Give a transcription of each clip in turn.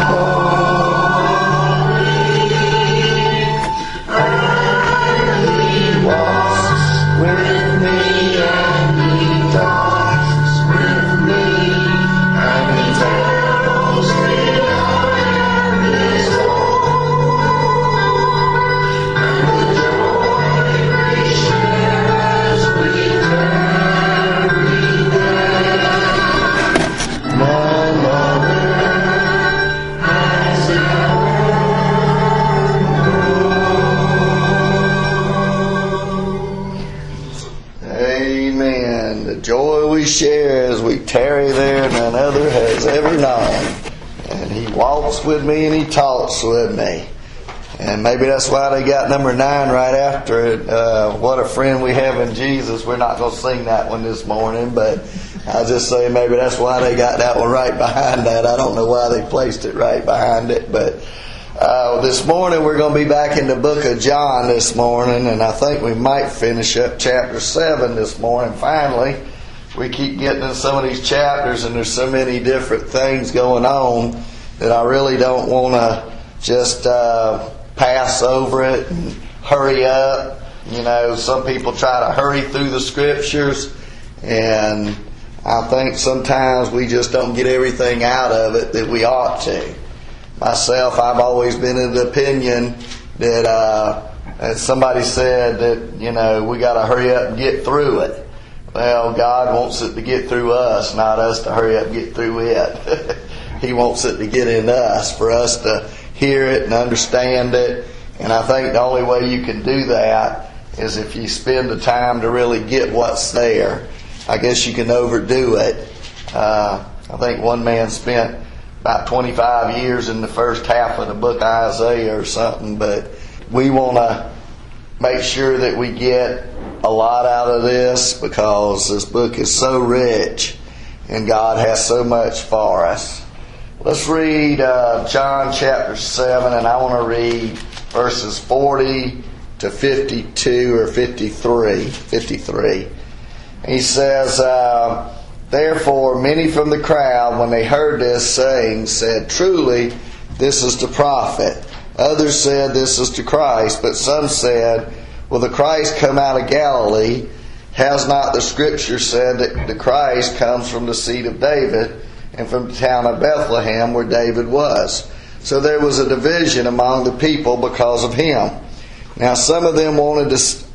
Tarry there none other has ever known. And he walks with me and he talks with me. And maybe that's why they got number 9 right after it. What a friend we have in Jesus. We're not going to sing that one this morning, but I'll just say maybe that's why they got that one right behind that. I don't know why they placed it right behind it, but this morning we're going to be back in the book of John this morning, and I think we might finish up chapter 7 this morning finally. We keep getting in some of these chapters and there's so many different things going on that I really don't want to just pass over it and hurry up. You know, some people try to hurry through the scriptures, and I think sometimes we just don't get everything out of it that we ought to. Myself, I've always been of the opinion that as somebody said that, you know, we got to hurry up and get through it. Well, God wants it to get through us, not us to hurry up and get through it. He wants it to get in us, for us to hear it and understand it. And I think the only way you can do that is if you spend the time to really get what's there. I guess you can overdo it. I think one man spent about 25 years in the first half of the book of Isaiah or something, but we want to make sure that we get a lot out of this, because this book is so rich and God has so much for us. Let's read John chapter 7, and I want to read verses 40 to 52 or 53. He says, therefore many from the crowd, when they heard this saying, said, truly this is the prophet. Others said, this is the Christ. But some said, will the Christ come out of Galilee? Has not the Scripture said that the Christ comes from the seed of David and from the town of Bethlehem where David was? So there was a division among the people because of him. Now some of them wanted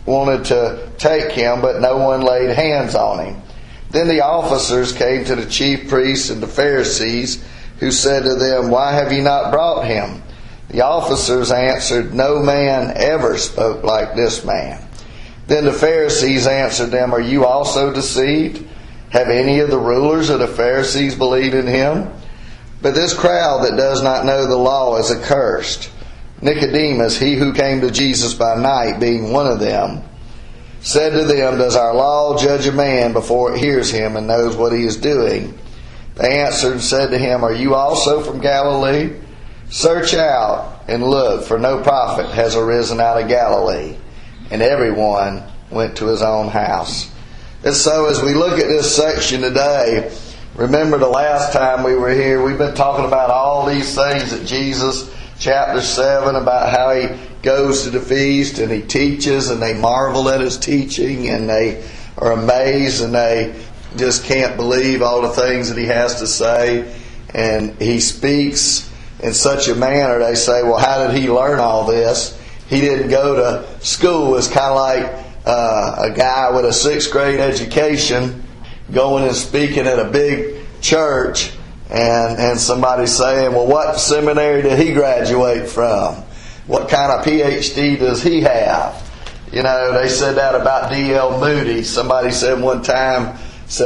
to take him, but no one laid hands on him. Then the officers came to the chief priests and the Pharisees, who said to them, why have you not brought him? The officers answered, no man ever spoke like this man. Then the Pharisees answered them, are you also deceived? Have any of the rulers of the Pharisees believed in him? But this crowd that does not know the law is accursed. Nicodemus, he who came to Jesus by night, being one of them, said to them, does our law judge a man before it hears him and knows what he is doing? They answered and said to him, are you also from Galilee? Search out and look, for no prophet has arisen out of Galilee. And everyone went to his own house. And so as we look at this section today, remember the last time we were here, we've been talking about all these things that Jesus, chapter 7, about how he goes to the feast and he teaches, and they marvel at his teaching and they are amazed and they just can't believe all the things that he has to say. And he speaks in such a manner, they say, well, how did he learn all this? He didn't go to school. It's kind of like a guy with a 6th grade education going and speaking at a big church, and somebody saying, well, what seminary did he graduate from? What kind of PhD does he have? You know, they said that about D.L. Moody. Somebody said one time,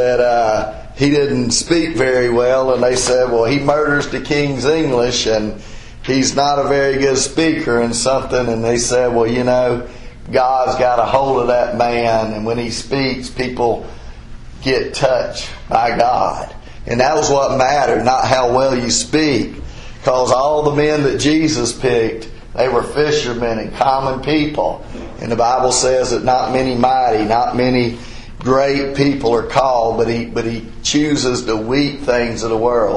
he didn't speak very well, and they said, well, he murders the King's English, and he's not a very good speaker and something. And they said, well, you know, God's got a hold of that man, and when he speaks, people get touched by God. And that was what mattered, not how well you speak. Because all the men that Jesus picked, they were fishermen and common people. And the Bible says that not many mighty, not many great people are called, but he chooses the weak things of the world,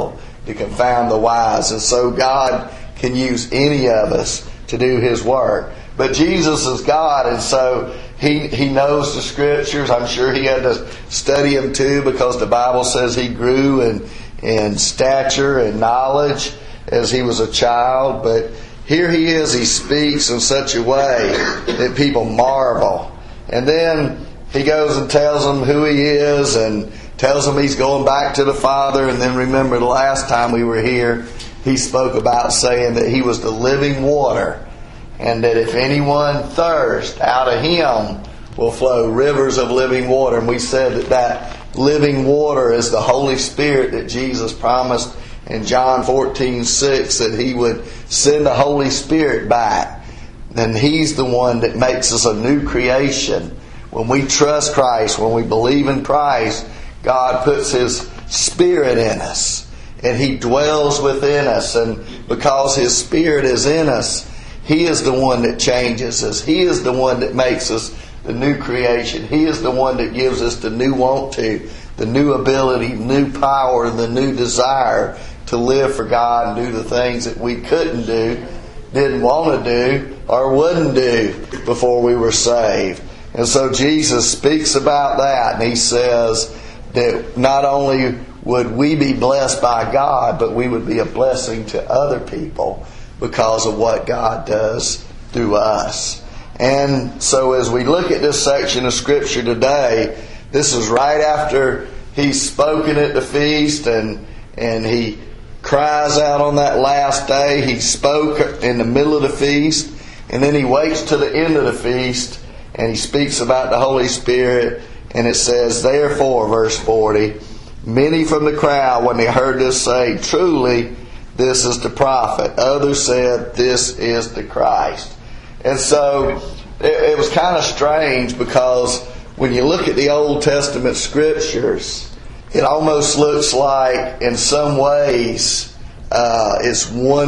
to confound the wise. And so God can use any of us to do His work. But Jesus is God, and so He knows the Scriptures. I'm sure He had to study them too, because the Bible says He grew in stature and knowledge as He was a child. But here He is, He speaks in such a way that people marvel. And then He goes and tells them who He is and tells them He's going back to the Father. And then remember the last time we were here, He spoke about saying that He was the living water, and that if anyone thirst, out of Him will flow rivers of living water. And we said that living water is the Holy Spirit that Jesus promised in John 14:6, that He would send the Holy Spirit back. Then He's the one that makes us a new creation. When we trust Christ, when we believe in Christ, God puts His Spirit in us, and He dwells within us. And because His Spirit is in us, He is the one that changes us. He is the one that makes us the new creation. He is the one that gives us the new want to, the new ability, new power, the new desire to live for God and do the things that we couldn't do, didn't want to do, or wouldn't do before we were saved. And so Jesus speaks about that, and He says that not only would we be blessed by God, but we would be a blessing to other people because of what God does through us. And so as we look at this section of Scripture today, this is right after He's spoken at the feast, and He cries out on that last day. He spoke in the middle of the feast, and then He waits to the end of the feast, and He speaks about the Holy Spirit. And it says, therefore, verse 40, many from the crowd, when they heard this, say, truly, this is the prophet. Others said, this is the Christ. And so it was kind of strange, because when you look at the Old Testament Scriptures, it almost looks like, in some ways, it's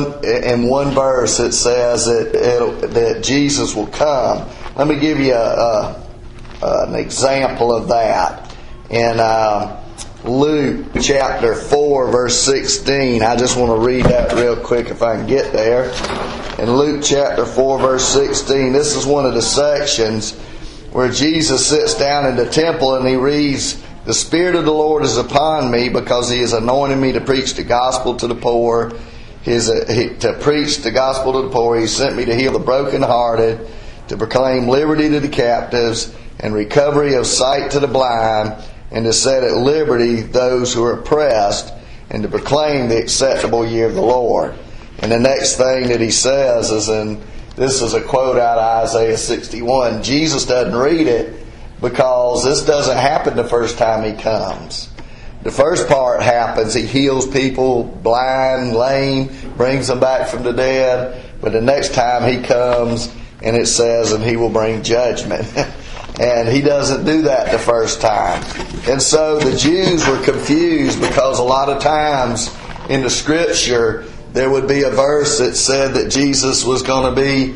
in one verse it says that Jesus will come. Let me give you an example of that. In Luke chapter 4 verse 16, I just want to read that real quick if I can get there. In Luke chapter 4 verse 16, this is one of the sections where Jesus sits down in the temple and He reads, the Spirit of the Lord is upon me, because He has anointed me to preach the gospel to the poor. To preach the gospel to the poor. He sent me to heal the brokenhearted, to proclaim liberty to the captives, and recovery of sight to the blind, and to set at liberty those who are oppressed, and to proclaim the acceptable year of the Lord. And the next thing that He says is this is a quote out of Isaiah 61. Jesus doesn't read it, because this doesn't happen the first time He comes. The first part happens, He heals people, blind, lame, brings them back from the dead. But the next time He comes, and it says, and He will bring judgment. And He doesn't do that the first time. And so the Jews were confused, because a lot of times in the Scripture there would be a verse that said that Jesus was going to be,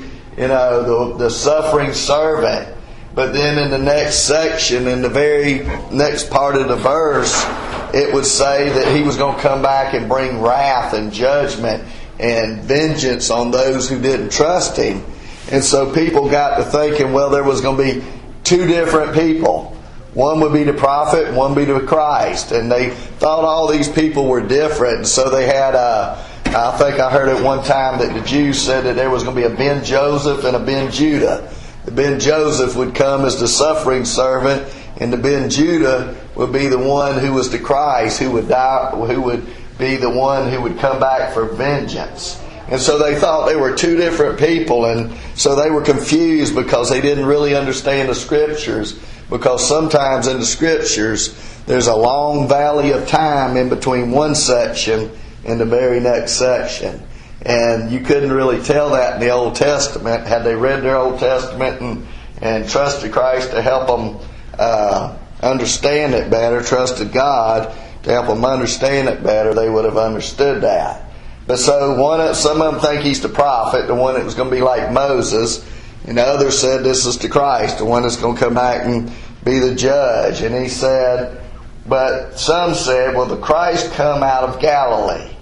the suffering servant. But then in the next section, in the very next part of the verse, it would say that He was going to come back and bring wrath and judgment and vengeance on those who didn't trust Him. And so people got to thinking, well, there was going to be two different people. One would be the prophet, and one would be the Christ. And they thought all these people were different. And so they had I think I heard at one time that the Jews said that there was going to be a Ben Joseph and a Ben Judah. The Ben Joseph would come as the suffering servant, and the Ben Judah would be the one who was the Christ, who would die, who would be the one who would come back for vengeance. And so they thought they were two different people, and so they were confused because they didn't really understand the Scriptures. Because sometimes in the Scriptures there's a long valley of time in between one section and the very next section. And you couldn't really tell that in the Old Testament. Had they read their Old Testament and trusted Christ to help them understand it better, trusted God to help them understand it better, they would have understood that. But so some of them think He's the prophet, the one that was going to be like Moses, and the others said this is the Christ, the one that's going to come back and be the judge. And he said, but some said, will the Christ come out of Galilee?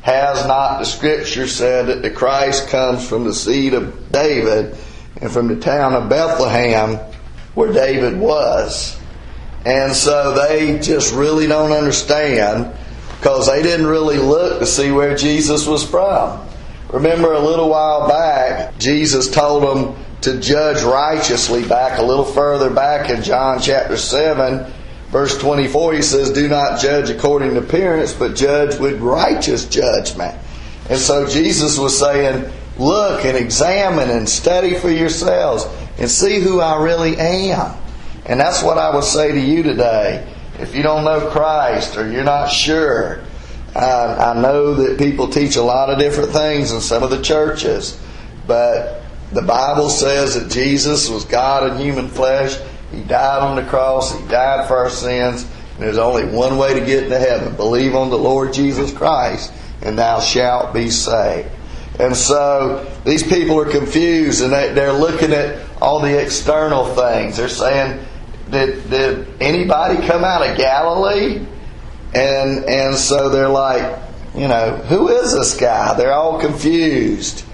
has not the Scripture said that the Christ comes from the seed of David and from the town of Bethlehem where David was? And so they just really don't understand, because they didn't really look to see where Jesus was from. Remember, a little while back, Jesus told them to judge righteously back a little further back in John chapter 7, verse 24. He says, do not judge according to appearance, but judge with righteous judgment. And so Jesus was saying, look and examine and study for yourselves and see who I really am. And that's what I would say to you today. If you don't know Christ or you're not sure, I know that people teach a lot of different things in some of the churches, but the Bible says that Jesus was God in human flesh. He died on the cross. He died for our sins. And there's only one way to get into heaven. Believe on the Lord Jesus Christ, and thou shalt be saved. And so these people are confused, and they're looking at all the external things. They're saying, did anybody come out of Galilee? And so they're like, who is this guy? They're all confused.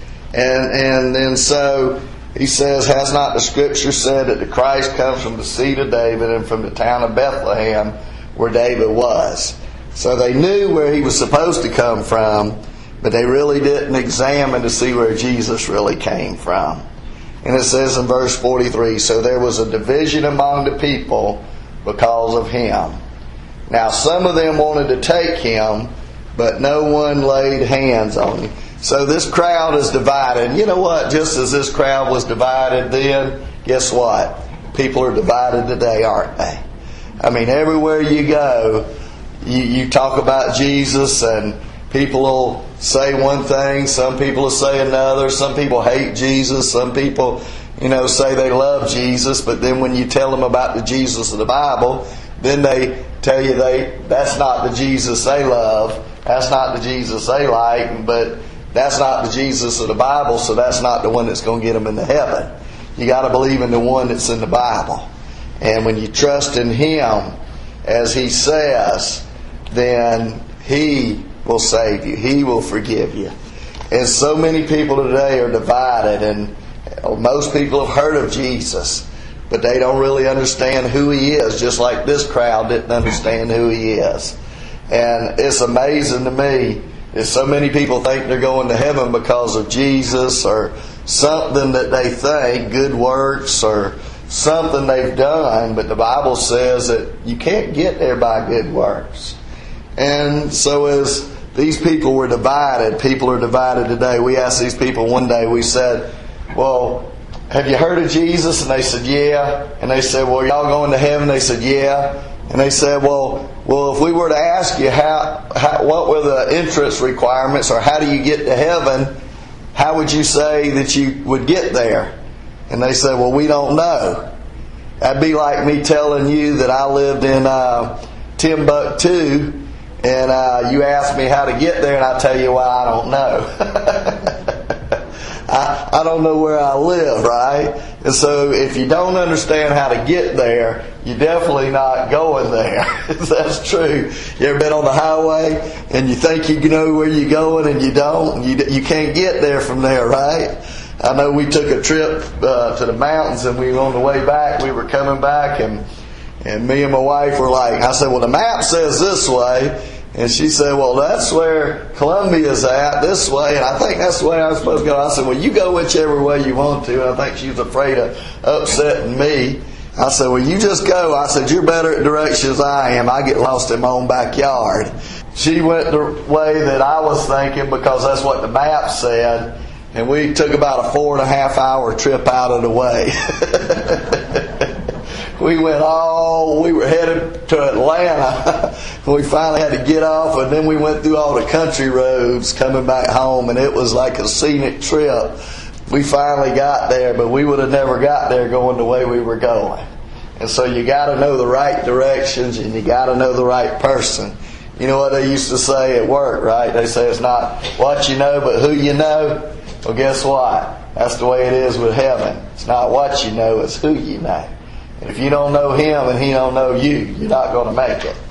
And then so he says, has not the Scripture said that the Christ comes from the seed of David and from the town of Bethlehem where David was? So they knew where he was supposed to come from, but they really didn't examine to see where Jesus really came from. And it says in verse 43, so there was a division among the people because of him. Now some of them wanted to take him, but no one laid hands on him. So this crowd is divided. And you know what? Just as this crowd was divided then, guess what? People are divided today, aren't they? I mean, everywhere you go, you talk about Jesus, and people will say one thing, some people will say another. Some people hate Jesus. Some people, say they love Jesus, but then when you tell them about the Jesus of the Bible, then they tell you that's not the Jesus they love. That's not the Jesus they like, but that's not the Jesus of the Bible, so that's not the one that's going to get them into heaven. You got to believe in the one that's in the Bible. And when you trust in Him, as He says, then He will save you. He will forgive you. And so many people today are divided, and most people have heard of Jesus, but they don't really understand who He is, just like this crowd didn't understand who He is. And it's amazing to me that so many people think they're going to heaven because of Jesus or something that they think, good works or something they've done, but the Bible says that you can't get there by good works. And so as these people were divided, people are divided today. We asked these people one day, we said, well, have you heard of Jesus? And they said, yeah. And they said, well, y'all going to heaven? They said, yeah. And they said, well, if we were to ask you what were the entrance requirements, or how do you get to heaven, how would you say that you would get there? And they said, well, we don't know. That'd be like me telling you that I lived in Timbuktu, and you ask me how to get there, and I tell you, well, I don't know. I don't know where I live, right? And so if you don't understand how to get there, you're definitely not going there. That's true. You ever been on the highway and you think you know where you're going and you don't? You can't get there from there, right? I know we took a trip to the mountains, and we were on the way back. We were coming back, and me and my wife were like, I said, well, the map says this way. And she said, well, that's where Columbia's at, this way, and I think that's the way I'm supposed to go. I said, well, you go whichever way you want to. And I think she was afraid of upsetting me. I said, well, you just go. I said, you're better at directions I am. I get lost in my own backyard. She went the way that I was thinking because that's what the map said. And we took about a 4.5 hour trip out of the way. We were headed to Atlanta. We finally had to get off, and then we went through all the country roads coming back home, and it was like a scenic trip. We finally got there, but we would have never got there going the way we were going. And so you got to know the right directions, and you got to know the right person. You know what they used to say at work, right? They say it's not what you know, but who you know. Well, guess what? That's the way it is with heaven. It's not what you know, it's who you know. And if you don't know Him and He don't know you, you're not going to make it.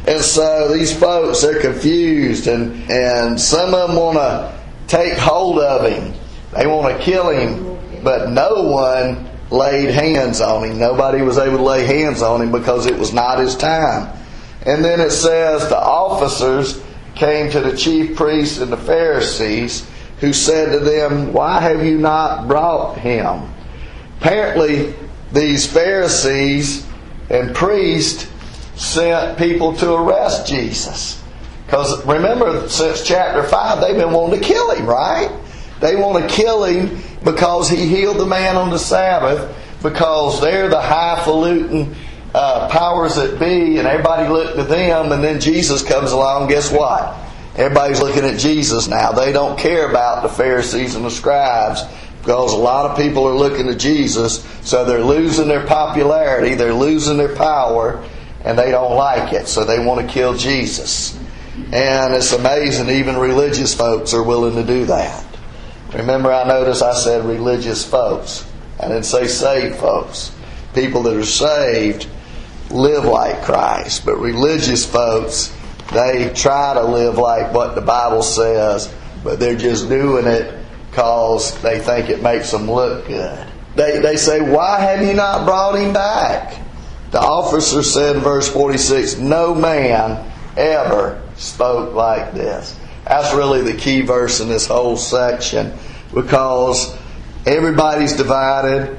And so these folks, they're confused, and some of them want to take hold of him. They want to kill him, but no one laid hands on him. Nobody was able to lay hands on him because it was not his time. And then it says the officers came to the chief priests and the Pharisees, who said to them, "Why have you not brought him?" Apparently, these Pharisees and priests sent people to arrest Jesus. Because remember, since chapter 5, they've been wanting to kill him, right? They want to kill him because he healed the man on the Sabbath, because they're the highfalutin powers that be, and everybody looked to them, and then Jesus comes along, guess what? Everybody's looking at Jesus now. They don't care about the Pharisees and the scribes, because a lot of people are looking to Jesus, so they're losing their popularity, they're losing their power, and they don't like it, so they want to kill Jesus. And it's amazing, even religious folks are willing to do that. Remember, I noticed I said religious folks. I didn't say saved folks. People that are saved live like Christ, but religious folks, they try to live like what the Bible says, but they're just doing it because they think it makes them look good. They say, "Why have you not brought him back?" The officer said in verse 46, "No man ever spoke like this." That's really the key verse in this whole section, because everybody's divided,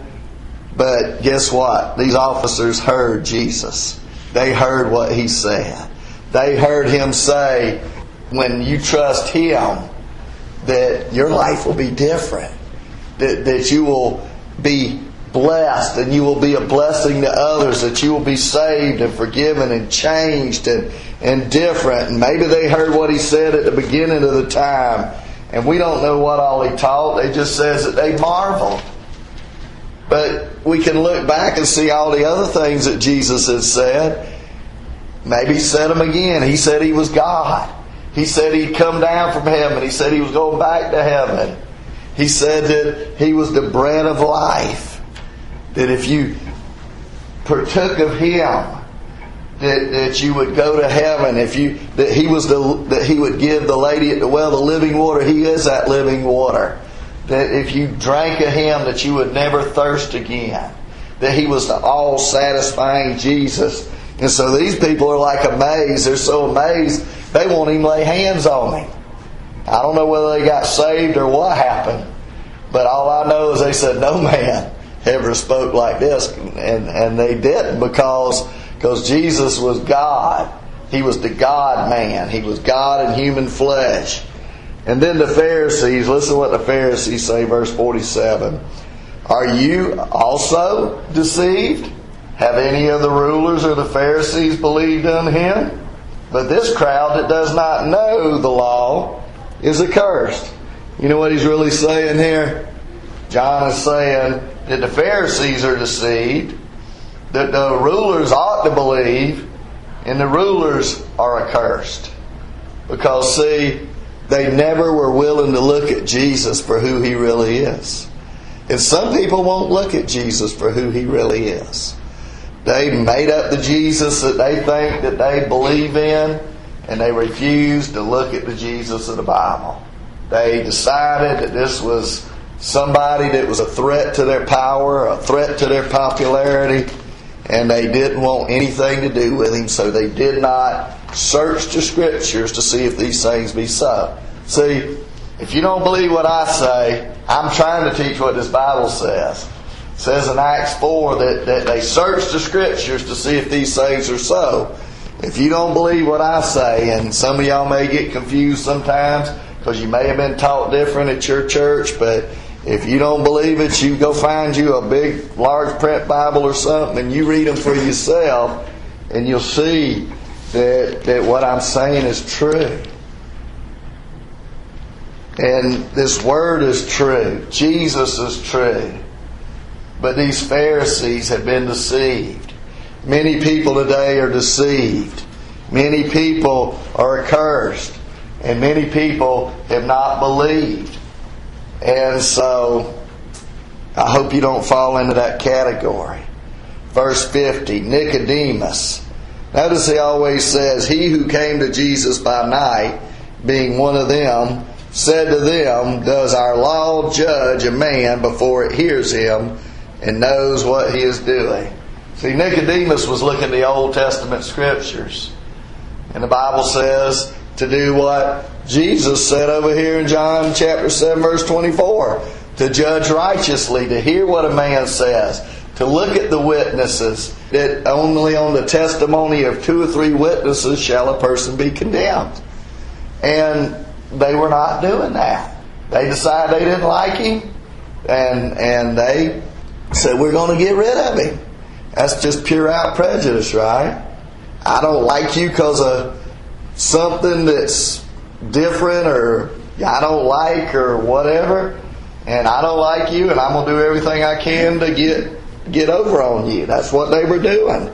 but guess what? These officers heard Jesus. They heard what he said. They heard him say, when you trust him, that your life will be different. That you will be blessed, and you will be a blessing to others, that you will be saved and forgiven and changed and different. And maybe they heard what he said at the beginning of the time, and we don't know what all he taught. It just says that they marveled. But we can look back and see all the other things that Jesus has said. Maybe he said them again. He said he was God. He said he'd come down from heaven. He said he was going back to heaven. He said that he was the bread of life. That if you partook of him, that you would go to heaven. That he would give the lady at the well the living water. He is that living water. That if you drank of him, that you would never thirst again. That he was the all-satisfying Jesus. And so these people are like amazed. They're so amazed, they won't even lay hands on him. I don't know whether they got saved or what happened, but all I know is they said, "No man ever spoke like this." And they didn't, because Jesus was God. He was the God-man. He was God in human flesh. And then the Pharisees, listen to what the Pharisees say, verse 47. "Are you also deceived? Have any of the rulers or the Pharisees believed on him? But this crowd that does not know the law is accursed." You know what he's really saying here? John is saying that the Pharisees are deceived, that the rulers ought to believe, and the rulers are accursed. Because, see, they never were willing to look at Jesus for who he really is. And some people won't look at Jesus for who he really is. They made up the Jesus that they think that they believe in, and they refused to look at the Jesus of the Bible. They decided that this was somebody that was a threat to their power, a threat to their popularity, and they didn't want anything to do with him, so they did not search the Scriptures to see if these things be so. See, if you don't believe what I say, I'm trying to teach what this Bible says. It says in Acts 4 that they searched the Scriptures to see if these things are so. If you don't believe what I say, and some of y'all may get confused sometimes because you may have been taught different at your church, but if you don't believe it, you go find you a big, large print Bible or something, and you read them for yourself, and you'll see that what I'm saying is true. And this Word is true. Jesus is true. But these Pharisees have been deceived. Many people today are deceived. Many people are accursed. And many people have not believed. And so, I hope you don't fall into that category. Verse 50, Nicodemus, Notice he always says, he who came to Jesus by night, being one of them, said to them, does our law judge a man before it hears him and knows what he is doing? See, Nicodemus was looking at the Old Testament Scriptures. And the Bible says to do what Jesus said over here in John chapter 7 verse 24. To judge righteously, to hear what a man says, to look at the witnesses, that only on the testimony of 2 or 3 witnesses shall a person be condemned. And they were not doing that. They decided they didn't like him, and they said, we're going to get rid of him. That's just pure out prejudice, right? I don't like you because of something that's different, or I don't like, or whatever, and I don't like you, and I'm going to do everything I can to get over on you. That's what they were doing.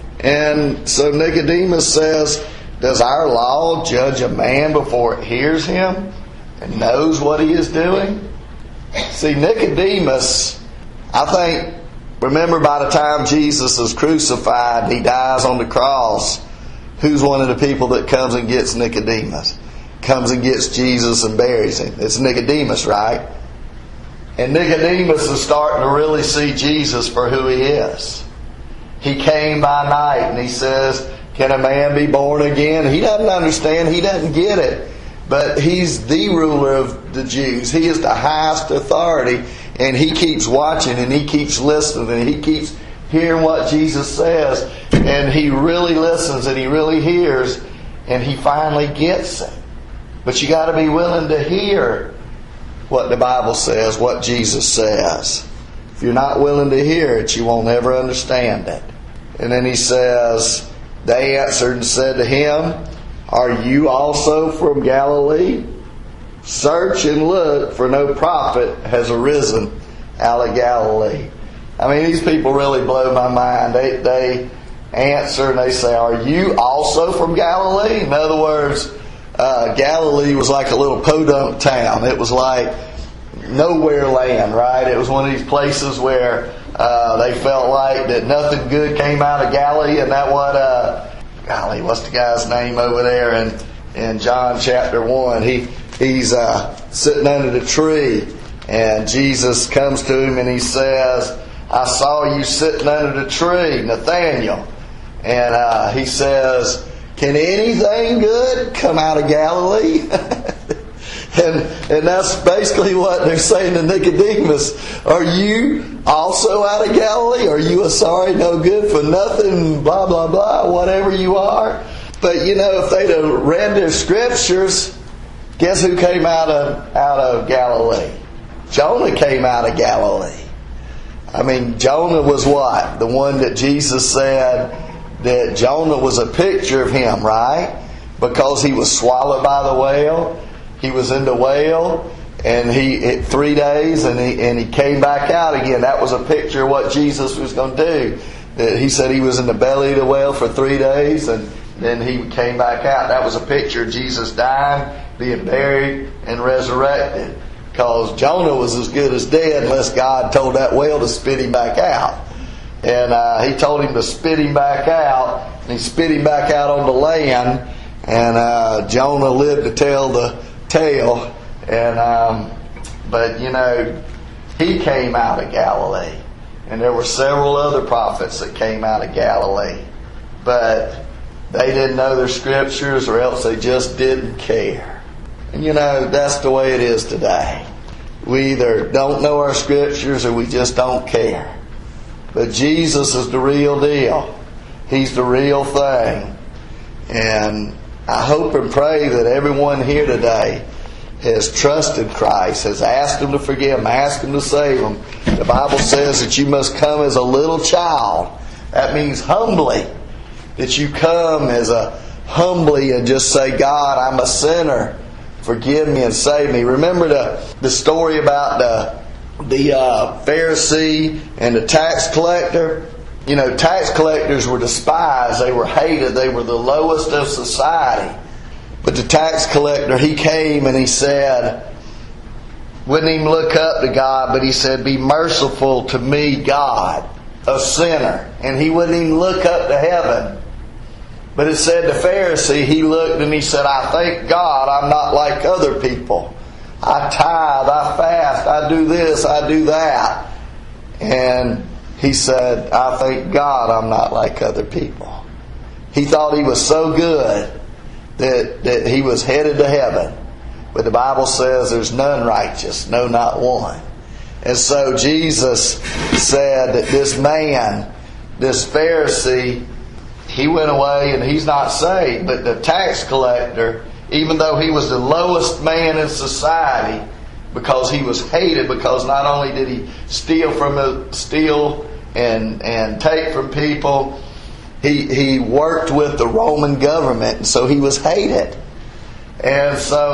And so Nicodemus says, does our law judge a man before it hears him and knows what he is doing? See, Nicodemus, I think, remember by the time Jesus is crucified, he dies on the cross, who's one of the people that comes and gets Nicodemus? Comes and gets Jesus and buries him. It's Nicodemus, right? And Nicodemus is starting to really see Jesus for who he is. He came by night and he says, can a man be born again? He doesn't understand. He doesn't get it. But he's the ruler of the Jews. He is the highest authority. And he keeps watching and he keeps listening and he keeps hearing what Jesus says. And he really listens and he really hears. And he finally gets it. But you got to be willing to hear what the Bible says, what Jesus says. If you're not willing to hear it, you won't ever understand it. And then he says, they answered and said to him, are you also from Galilee? Search and look, for no prophet has arisen out of Galilee. I mean, these people really blow my mind. They answer and they say, are you also from Galilee? In other words, Galilee was like a little podunk town. It was like nowhere land, right? It was one of these places where they felt like that nothing good came out of Galilee. And that golly, what's the guy's name over there in John chapter 1? He's sitting under the tree, and Jesus comes to him and he says, I saw you sitting under the tree, Nathaniel. And he says, can anything good come out of Galilee? and that's basically what they're saying to Nicodemus. Are you also out of Galilee? Are you a sorry, no good for nothing, blah, blah, blah, whatever you are? But if they'd have read their scriptures, guess who came out of Galilee? Jonah came out of Galilee. I mean, Jonah was what? The one that Jesus said that Jonah was a picture of him, right? Because he was swallowed by the whale. He was in the whale, and he 3 days, and he came back out again. That was a picture of what Jesus was going to do. That he said he was in the belly of the whale for 3 days, and then he came back out. That was a picture of Jesus dying, being buried, and resurrected. Because Jonah was as good as dead unless God told that whale to spit him back out. And he told him to spit him back out, and he spit him back out on the land, and Jonah lived to tell the tale. And but he came out of Galilee, and there were several other prophets that came out of Galilee, but they didn't know their scriptures, or else they just didn't care. And that's the way it is today. We either don't know our scriptures or we just don't care. But Jesus is the real deal. He's the real thing. And I hope and pray that everyone here today has trusted Christ, has asked Him to forgive them, asked Him to save them. The Bible says that you must come as a little child. That means humbly. That you come as a humbly and just say, God, I'm a sinner. Forgive me and save me. Remember the story about the Pharisee and the tax collector? Tax collectors were despised. They were hated. They were the lowest of society. But the tax collector, he came and he said, wouldn't even look up to God, but he said, be merciful to me, God, a sinner. And he wouldn't even look up to heaven. But it said the Pharisee, he looked and he said, I thank God I'm not like other people. I tithe, I fast, I do this, I do that. And he said, I thank God I'm not like other people. He thought he was so good that he was headed to heaven. But the Bible says there's none righteous, no, not one. And so Jesus said that this man, this Pharisee, he went away and he's not saved. But the tax collector, even though he was the lowest man in society, because he was hated, because not only did he steal and take from people, he worked with the Roman government, and so he was hated. And so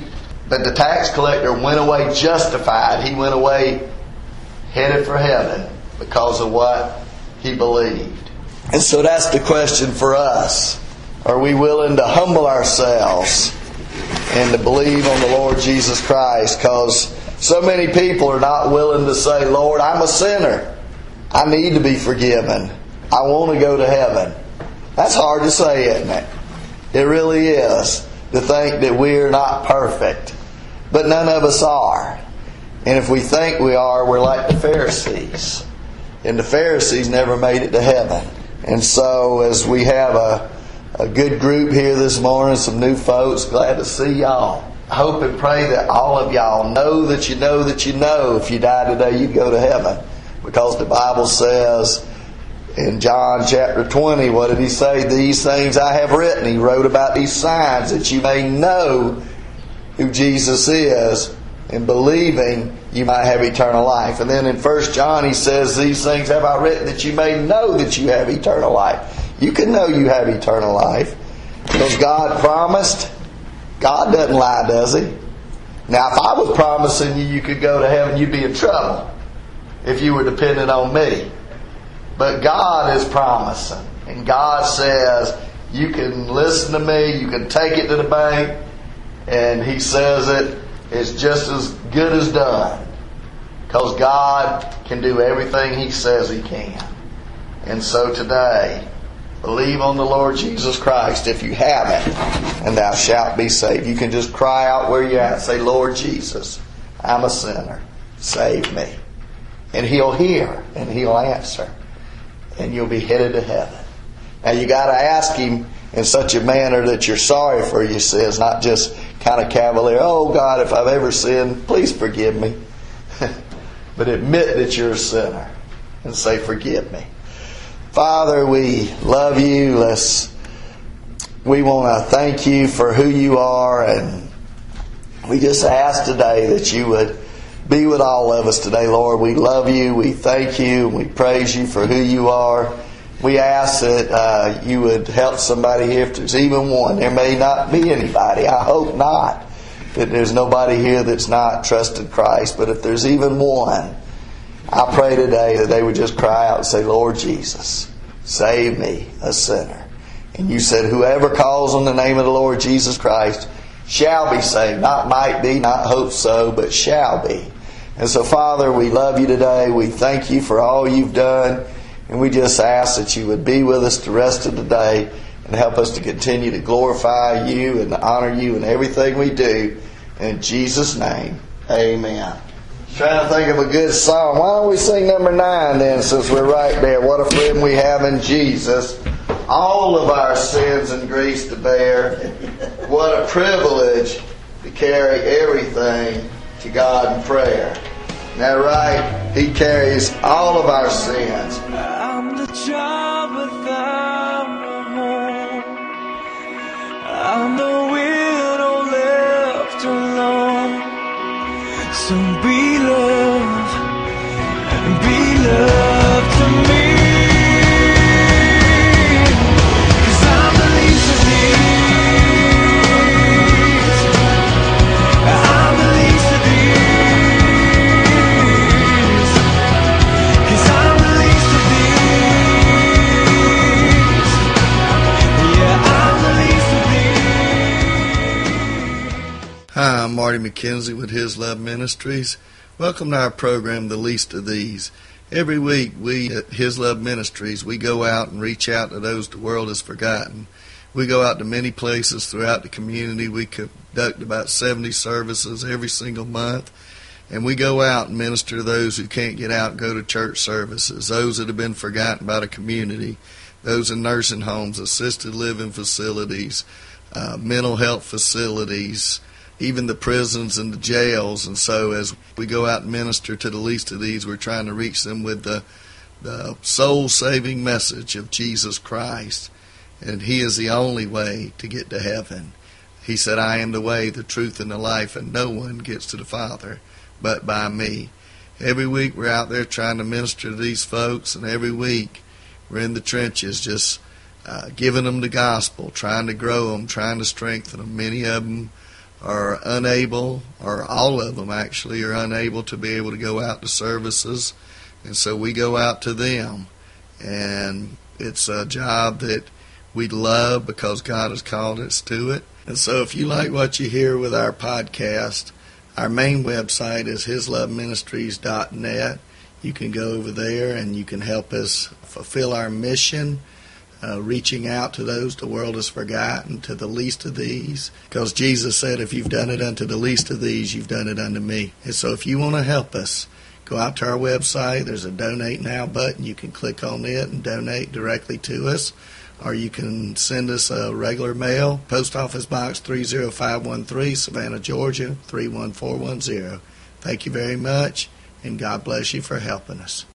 but the tax collector went away justified. He went away headed for heaven because of what he believed. And so that's the question for us. Are we willing to humble ourselves and to believe on the Lord Jesus Christ? Because so many people are not willing to say, Lord, I'm a sinner. I need to be forgiven. I want to go to heaven. That's hard to say, isn't it? It really is, to think that we're not perfect. But none of us are. And if we think we are, we're like the Pharisees. And the Pharisees never made it to heaven. And so as we have a good group here this morning, some new folks, glad to see y'all. I hope and pray that all of y'all know that you know that you know if you die today you'd go to heaven. Because the Bible says in John chapter 20, what did he say? These things I have written. He wrote about these signs that you may know who Jesus is, and believing you might have eternal life. And then in 1 John he says, these things have I written that you may know that you have eternal life. You can know you have eternal life because God promised. God doesn't lie, does He? Now if I was promising you could go to heaven, you'd be in trouble if you were dependent on me. But God is promising. And God says, you can listen to me, you can take it to the bank, and He says it's just as good as done. Because God can do everything He says He can. And so today, believe on the Lord Jesus Christ if you haven't, and thou shalt be saved. You can just cry out where you're at and say, Lord Jesus, I'm a sinner. Save me. And He'll hear and He'll answer. And you'll be headed to heaven. Now you got to ask Him in such a manner that you're sorry for your sins, not just kind of cavalier, oh God, if I've ever sinned, please forgive me. But admit that you're a sinner and say, forgive me. Father, we love you. We want to thank you for who you are, and we just ask today that you would be with all of us today, Lord. We love you, we thank you, and we praise you for who you are. We ask that you would help somebody here if there's even one. There may not be anybody. I hope not. That there's nobody here that's not trusted Christ. But if there's even one, I pray today that they would just cry out and say, Lord Jesus, save me, a sinner. And you said, whoever calls on the name of the Lord Jesus Christ shall be saved. Not might be, not hope so, but shall be. And so, Father, we love you today. We thank you for all you've done. And we just ask that you would be with us the rest of the day and help us to continue to glorify you and to honor you in everything we do. In Jesus' name, amen. Trying to think of a good song. Why don't we sing number 9 then, since we're right there? What a friend we have in Jesus. All of our sins and griefs to bear. What a privilege to carry everything to God in prayer. Isn't that right? He carries all of our sins. I'm the child without a home. I'm the widow left alone. So be love to me. 'Cause I'm the least of these. I'm the least of these. 'Cause I'm the least of these. Yeah, I'm the least of these. Hi, I'm Marty McKenzie with His Love Ministries. Welcome to our program, The Least of These. Every week, we at His Love Ministries, we go out and reach out to those the world has forgotten. We go out to many places throughout the community. We conduct about 70 services every single month. And we go out and minister to those who can't get out and go to church services, those that have been forgotten by the community, those in nursing homes, assisted living facilities, mental health facilities, even the prisons and the jails. And so as we go out and minister to the least of these, we're trying to reach them with the soul-saving message of Jesus Christ. And He is the only way to get to heaven. He said, I am the way, the truth, and the life, and no one gets to the Father but by me. Every week we're out there trying to minister to these folks, and every week we're in the trenches just giving them the gospel, trying to grow them, trying to strengthen them. Many of them are unable, or all of them actually, are unable to be able to go out to services, and so we go out to them. And it's a job that we love because God has called us to it. And so if you like what you hear with our podcast, our main website is hisloveministries.net. You can go over there and you can help us fulfill our mission, reaching out to those the world has forgotten, to the least of these. Because Jesus said, if you've done it unto the least of these, you've done it unto me. And so if you want to help us, go out to our website. There's a Donate Now button. You can click on it and donate directly to us. Or you can send us a regular mail, Post Office Box 30513, Savannah, Georgia, 31410. Thank you very much, and God bless you for helping us.